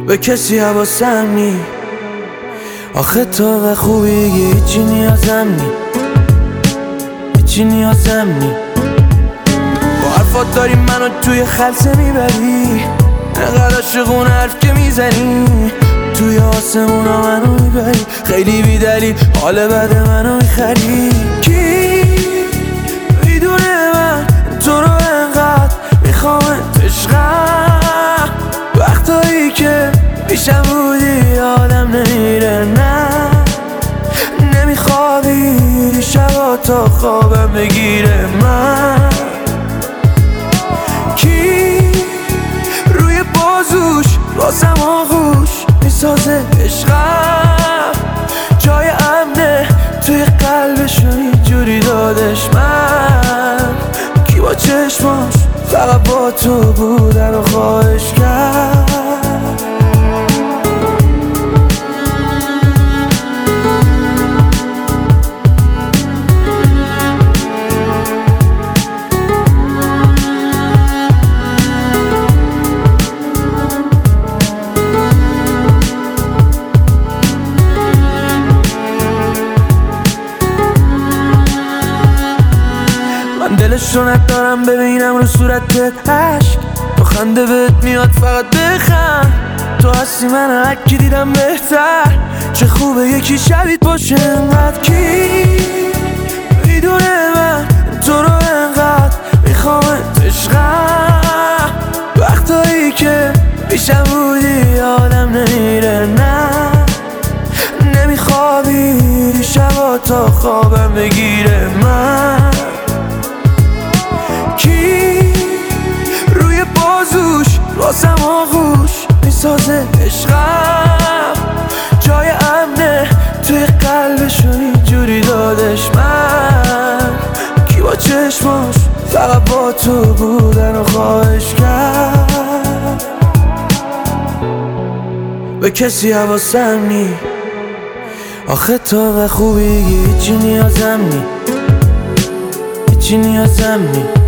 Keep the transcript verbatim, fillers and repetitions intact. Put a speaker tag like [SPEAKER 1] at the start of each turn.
[SPEAKER 1] به کسی حواسم نی. آخه تو و خوبی هیچی نیازم نی، هیچی نیازم نی. با حرفات داری منو توی خلسه میبری، انقدر عاشقون حرف که میزنی، توی آسمونا منو میبری، خیلی بیدلیل حال بد منو میخری. کی میدونه من تو رو انقدر میخوامت عشقم، وقتایی که پیشم بودی آدم نمیره، نه نمیخوابی شبا تا خوابم بگیره. من کی روی بازوش واسم آغوش میسازه عشقم، جای امنه توی قلبشو اینجوری دادش. من کی با چشماش فقط با تو بودن و خواهش کرد. دلش رو ندارم ببینم رو صورتت عشق، تو خنده بهت میاد فقط بخند، تو هستی من هرکی دیدم بهتر، چه خوبه یکی شبیت باشه انقدر. کی میدونه من تو رو انقدر میخوامت عشقم، وقتایی که پیشم بودی آدم نمیره، نه نمیخوابی شبا تا خوابم بگیره. من کی روی بازوش واسم آغوش میسازه عشقم، جای امنه توی قلبشو اینجوری دادش. من کی با چشماش فقط با تو بودن و خواهش کرد. به کسی حواسم نی، آخه تو و خوبی هیچی نیازم نی، هیچی نیازم نی.